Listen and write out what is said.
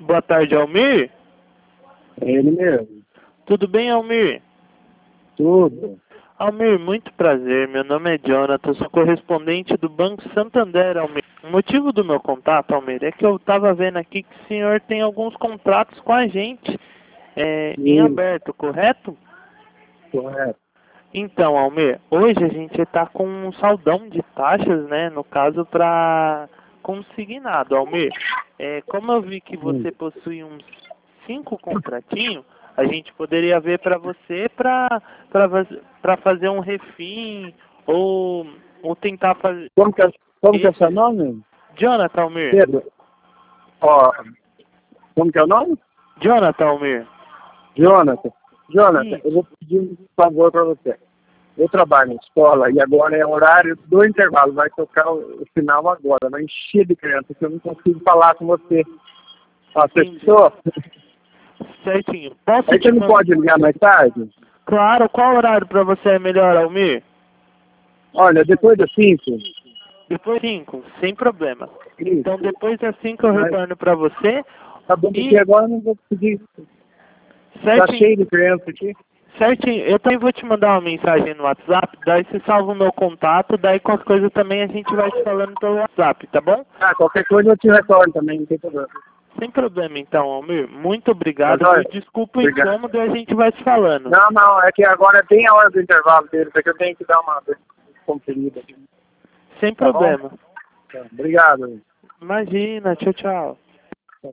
Boa tarde, Almir. É ele mesmo. Tudo bem, Almir? Tudo. Almir, muito prazer. Meu nome é Jonathan, sou correspondente do Banco Santander, Almir. O motivo do meu contato, Almir, é que eu estava vendo aqui que o senhor tem alguns contratos com a gente em aberto, correto? Correto. Então, Almir, hoje a gente está com um saldão de taxas, né? No caso, para consignado, Almir. Como eu vi que você possui uns 5 contratinhos, a gente poderia ver para você para fazer um refim ou tentar fazer. Como que é seu nome? Jonathan, Almir. Pedro. Ó, como que é o nome? Jonathan, Almir. Jonathan. Jonathan, Sim. eu vou pedir um favor para você. Eu trabalho na escola e agora é horário do intervalo. Vai tocar o final agora. Vai encher de criança que eu não consigo falar com você. Acessou? Certinho. Posso Aí te você não mandar? pode ligar mais tarde? Claro, qual horário para você é melhor, Almir? Olha, depois das 5. Depois 5, sem problema. Isso. Então depois das 5 eu retorno para você. Tá bom, porque agora eu não vou conseguir. Tá Certinho. cheio de criança aqui. Certinho, eu também vou te mandar uma mensagem no WhatsApp, daí você salva o meu contato, daí qualquer coisa também a gente vai te falando pelo WhatsApp, tá bom? Ah, qualquer coisa eu te retorno também, não tem problema. Sem problema então, Almir. Muito obrigado, Mas, olha, viu? Desculpa o obrigado. incômodo e a gente vai te falando. Não, é que agora tem a hora do intervalo dele, porque eu tenho que dar uma conferida. Sem Tá bom? problema. Tá, obrigado. Imagina, tchau, tchau.